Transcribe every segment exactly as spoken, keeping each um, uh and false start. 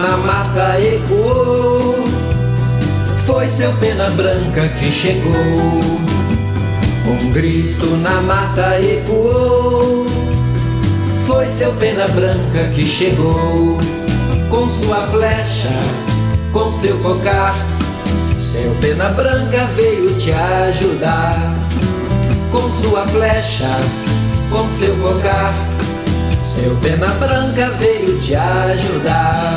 na mata ecoou, foi seu pena branca que chegou. Um grito na mata ecoou, foi seu pena branca que chegou. Com sua flecha, com seu cocar, seu pena branca veio te ajudar. Com sua flecha, com seu cocar, seu pena branca veio te ajudar.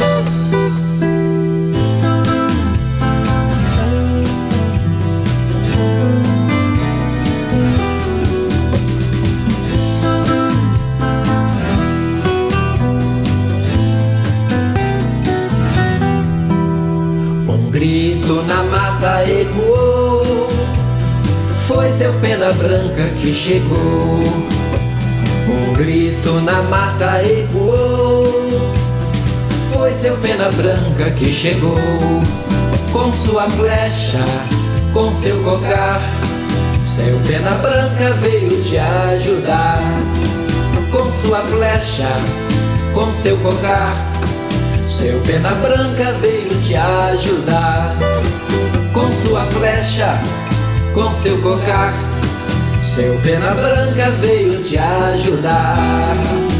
Um grito na mata ecoou, foi seu pena branca que chegou. Um grito na mata ecoou, foi seu pena branca que chegou. Com sua flecha, com seu cocar, seu pena branca veio te ajudar. Com sua flecha, com seu cocar, seu pena branca veio te ajudar. Com sua flecha, com seu cocar, seu pena branca veio te ajudar.